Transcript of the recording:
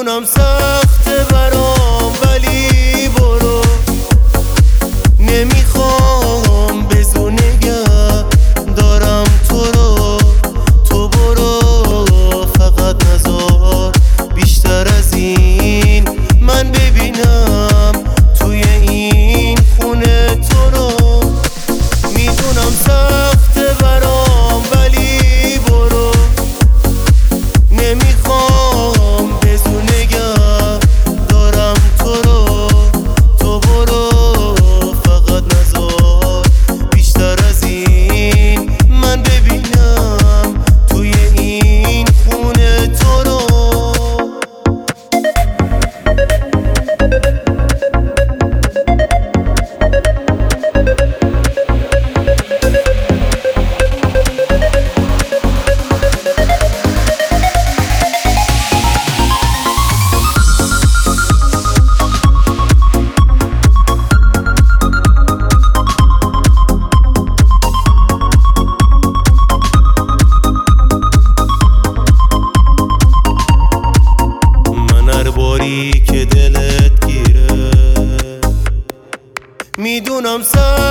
میدونم سخته برام ولی برو، نمیخوام بزو نگه دارم تو رو. تو برو فقط نذار بیشتر از این من ببینم توی این خونه تو رو. میدونم سخته برام ولی برو، نمیخوام بزو نگه دارم تو رو. تو برو فقط نذار بیشتر از این من ببینم توی این خونه تو رو. که دلت گیره میدونم